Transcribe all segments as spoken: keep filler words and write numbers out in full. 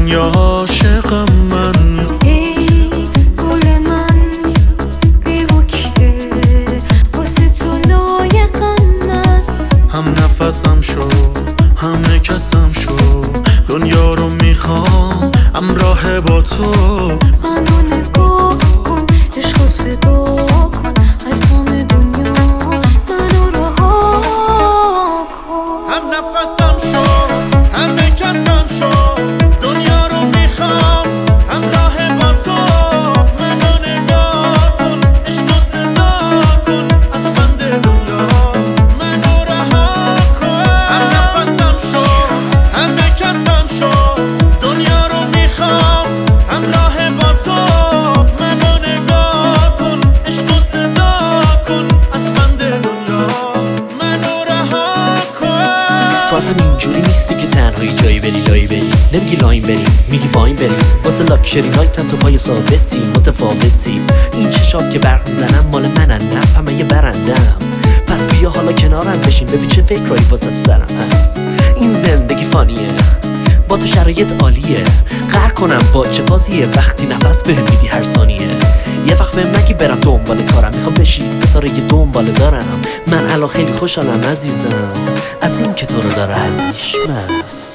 دنیا عاشقم من. ای گل من بی‌وکیه، واسه تو لایقم من. هم نفسم شو همه کسم شو، دنیا رو میخوام همراه با تو. منو نگاه کن، عشق و صدا کن، از غم دنیا منو رها کن. هم نفسم شو همه کسم شو، دنیا رو میخوام همراه با تو. منو نگاه کن، عشق و صدا کن، از بند دنیا منو رها کن. هم نفسم شو همه کسم شو، دنیا رو میخوام همراه با تو. منو نگاه کن، عشق و صدا کن، از بند دنیا منو رها کن. تو اصلا اینجوری نیستی که تنهایی جایی بری لایی بری، نمیگی لاین بریم میگی باین بریز. واسه لاکشری لایتم تو پای ثابتی متفاوتی. این چشات که برق میزنم مال منن، نه همه یه برندم. پس بیا حالا کنارم بشین ببین چه فکرایی واسه تو سرم هست. این زندگی فانیه با تو شرایط عالیه، قهر کنم با چه بازیه وقتی نفس بهم میدی هر ثانیه. یه وقت بهم نگی برم دنبال کارم، میخوام بشی ستاره یه دنبال دارم. من الان خیلی خوشحالم عزیزم از این که تو رو داره حلیش مست.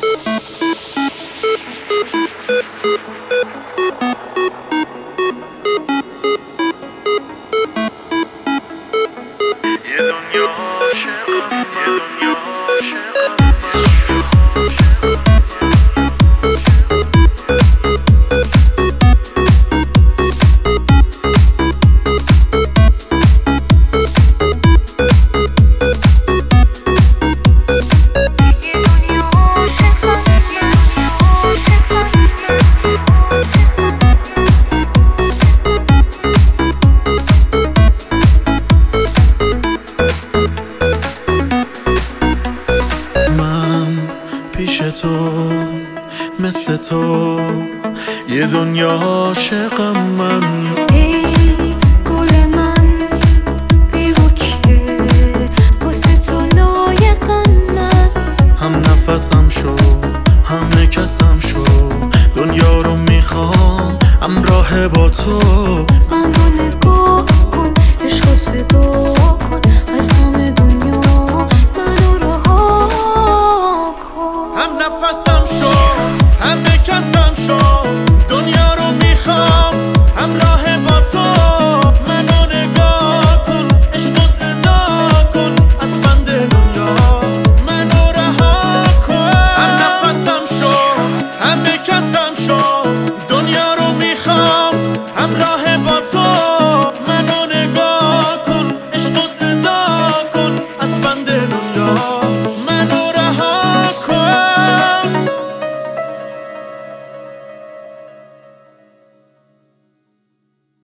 یه دنیا عاشقم، یه دنیا عاشقم. پیش تو مثل تو یه دنیا عاشقم من. ای گل من بی‌وکیه، واسه تو لایقم من. هم نفسم شو همه کسم شو، دنیا رو میخوام همراه با تو. منو نگاه